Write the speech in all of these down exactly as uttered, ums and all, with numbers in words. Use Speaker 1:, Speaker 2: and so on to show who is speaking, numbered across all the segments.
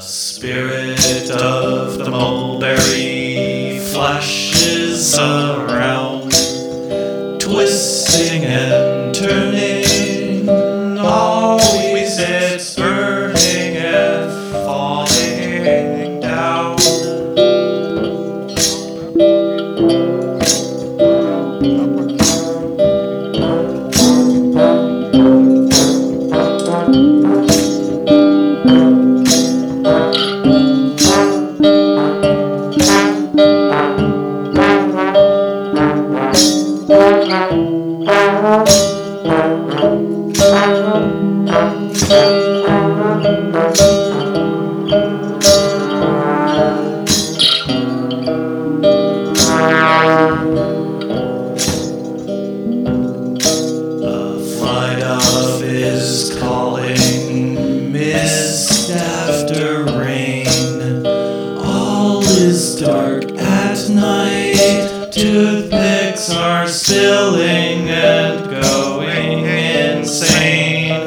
Speaker 1: Spirit of the mulberry flashes around, twisting and turning, always it's burning and falling down. Dark at night, toothpicks are spilling and going insane.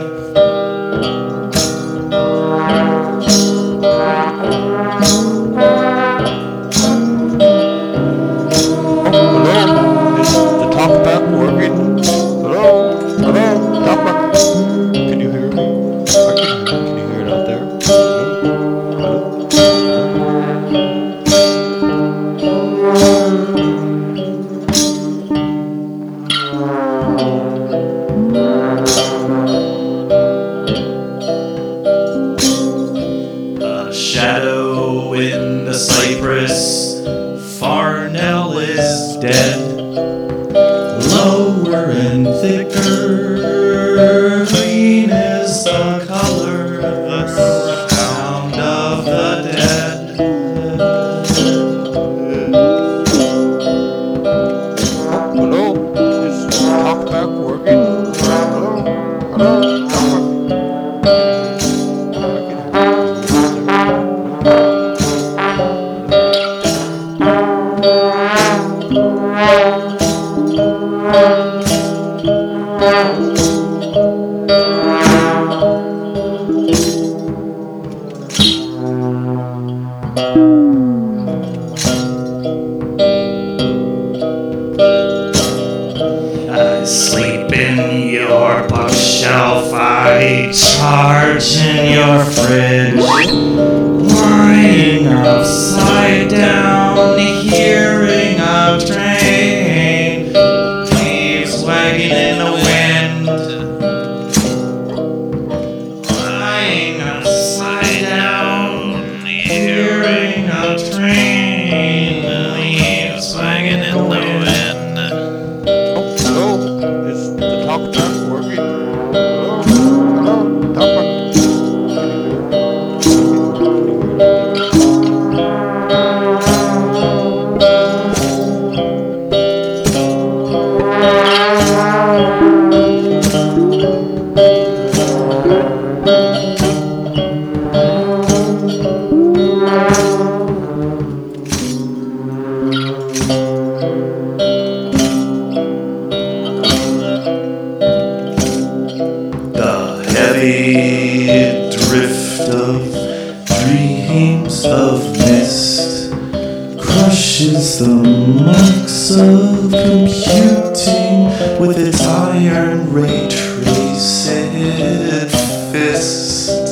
Speaker 2: Hello, is the talkback working? Hello, hello, talkback. Can you hear me? I can hear. Can you hear it out there? Hello,
Speaker 1: A shadow in the cypress, Farnell is dead. Lower and thicker, green is the color, the sound of the dead.
Speaker 2: hello, is the talkback working? Hello, hello, talkback.
Speaker 1: I sleep in your bookshelf, I charge in your fridge, lying upside down, hearing a train, leaves wagging in the wind. Lying upside down, hearing a train, leaves wagging in the wind.
Speaker 2: Hello, is the talkback working? Hello, hello, talkback.
Speaker 1: Heavy drift of dreams of mist crushes the marks of computing with its iron ray traced fists.